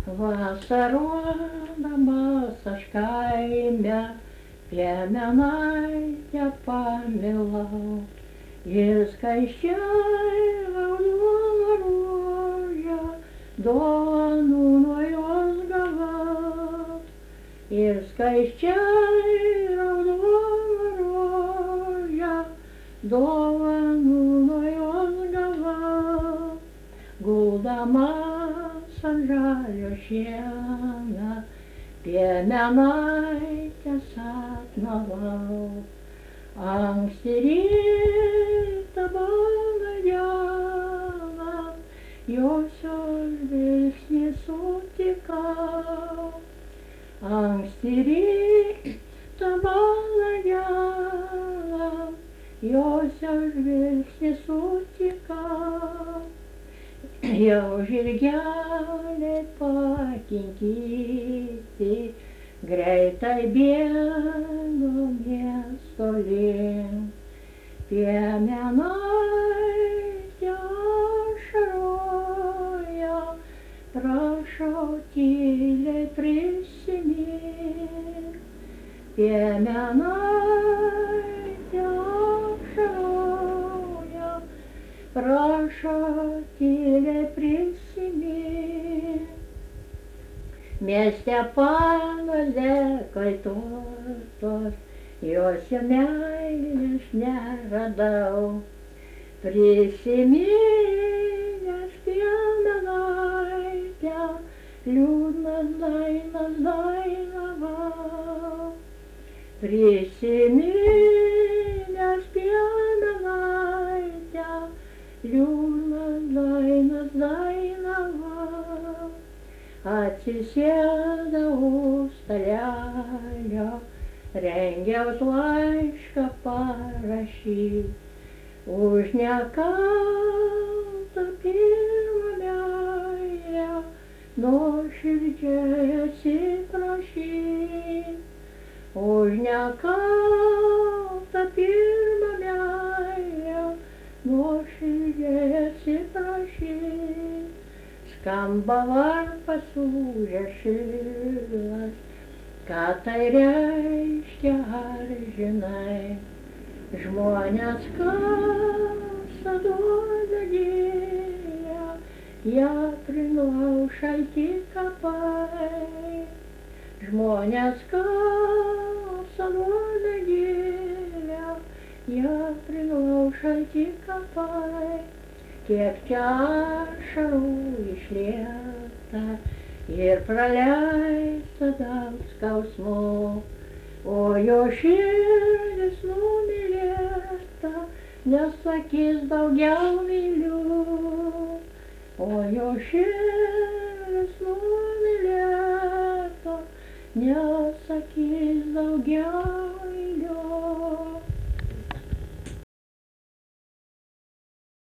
Vasarodamas aš kaime piemenaitę pamilau ir skaisčiai raudona rožė dovanų nuo jos gavau. Ir skaisčiai raudona rožė dovanų nuo jos gavau. Guldamas ant žalio šieno piemenaitę sapnavau. Anksti rytą balą dieną josios žvilgsnį sutikau. Anksti rytą balą dieną josios žvilgsnį sutikau. Jau žirgeliai pakinkyti greitai bėgo miesto link. Piemenaitė ašaroja, prašau tyliai prisimink. Piemenaitė ašaroja, prašau tyliai prisimink. Mieste pagalė kaitotos, jos jau meilės neradau. Prisiminęs piemenaitę, liūdnas dainas dainavau. Prisiminęs piemenaitę, liūdnas dainas dainavau. Atsisėdau stalelio, rengiaus laišką parašyt. Už nekaltą pirmą meilę nuoširdžiai atsiprašyt. Už nekaltą pirmą meilę nuoširdžiai atsiprašyt. Skamba varpas užrašytas, ką tai reiškia ar žinai. Žmonės kasa duoda gilią, ją priglaus šalti kapai. Žmonės kasa duoda gilią, ją priglaus šalti kapai. Kiek čia ašarų išlieta ir praleista daug skausmų, o jo širdis numylėta nesakys daugiau myliu. O jo širdis numylėta nesakys daugiau myliu.